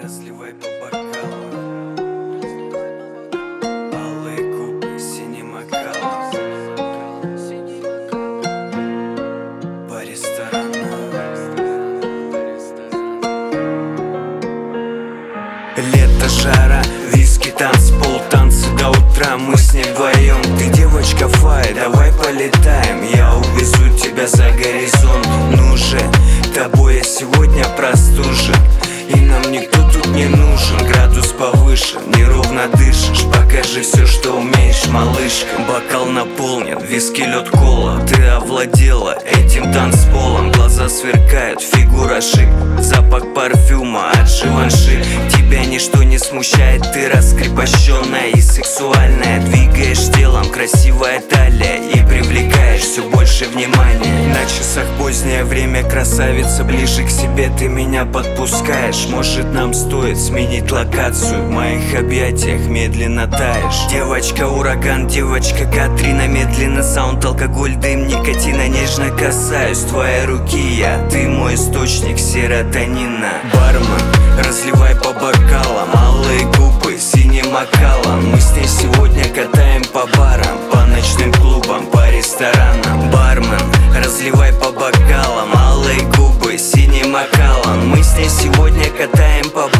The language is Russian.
Разливай по бокалам, алые губы синим окалом, по ресторанам. Лето, жара, виски, танцпол, танцы до утра. Мы с ней вдвоем. Ты девочка фай, давай полетаем. Я увезу тебя за горизонт. Ну же, тобой я сегодня простужен, и нам никто тут не нужен. Градус повыше, неровно дышишь. Покажи все, что умеешь, малышка. Бокал наполнен, виски, лед, кола. Ты овладела этим танцполом. Глаза сверкают, фигура шик. Запах парфюма от Живанши. Тебя ничто не смущает, ты раскрепощенная и сексуальная. Двигаешь телом, красивая талия, и привлекаешь все больше внимания. На часах позднее время, красавица, ближе к себе ты меня подпускаешь. Может, нам стоит сменить локацию, в моих объятиях медленно таешь. Девочка ураган, девочка Катрина. Медленно саунд, алкоголь, дым, никотина. Нежно касаюсь твоей руки я, ты мой источник серотонина. Бармен, разливай по бокалам, алые губы синим окалом. Мы с ней сегодня катаем по барам, по ночным клубам, по ресторанам. Бармен, разливай по бокалам, алые губы синим окалом. Мы с ней сегодня катаем по